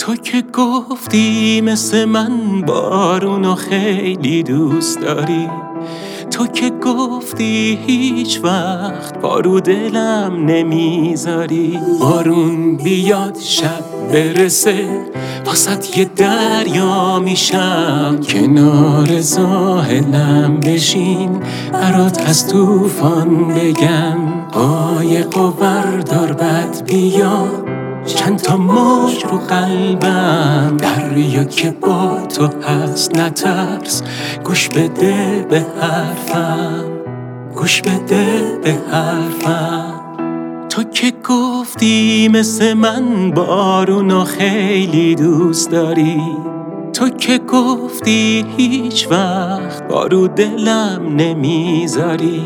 تو که گفتی مثل من بارونو خیلی دوست داری، تو که گفتی هیچ وقت پارو دلم نمیذاری. بارون بیاد شب برسه واسط یه دریا میشم، کنار ساحلم بشین برات از طوفان بگم. قایق و بردار بد بیا چند تا موج رو قلبم، دریا که با تو هست نترس، گوش بده به حرفم، گوش بده به حرفم. تو که گفتی مثل من بارونو خیلی دوست داری، تو که گفتی هیچ وقت بارو دلم نمیذاری.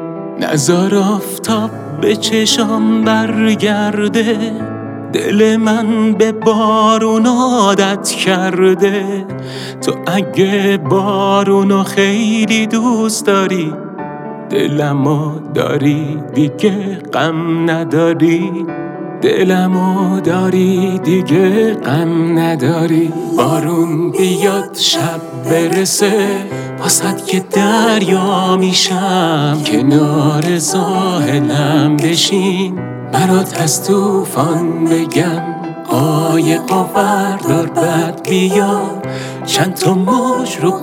نزار آفتاب به چشام برگرده، دل من به بارون عادت کرده. تو اگه بارونو خیلی دوست داری، دلمو داری دیگه غم نداری، دلمو داری دیگه غم نداری. بارون بیاد شب برسه واسط یه دریا میشم، کنار ساحلم بشین برات از طوفان بگم. قایق و بردار بد بیار چند تا موج رو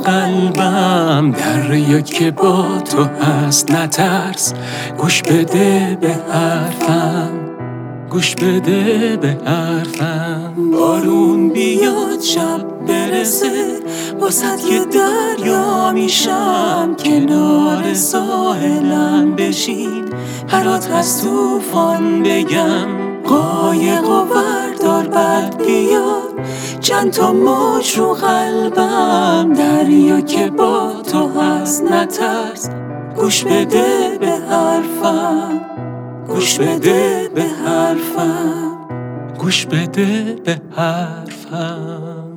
قلبم، دریا که با تو هست نترس، گوش بده به حرفم، گوش بده به حرفم. بارون بیاد شب برسه واسط یه دریا میشم، کنار ساحلم بشین برات از طوفان بگم. قایق و بردار بد بیار چند تا موج رو قلبم، دریا که با تو هست نترس، گوش بده به حرفم، گوش بده به حرفم، گوش بده به حرفم.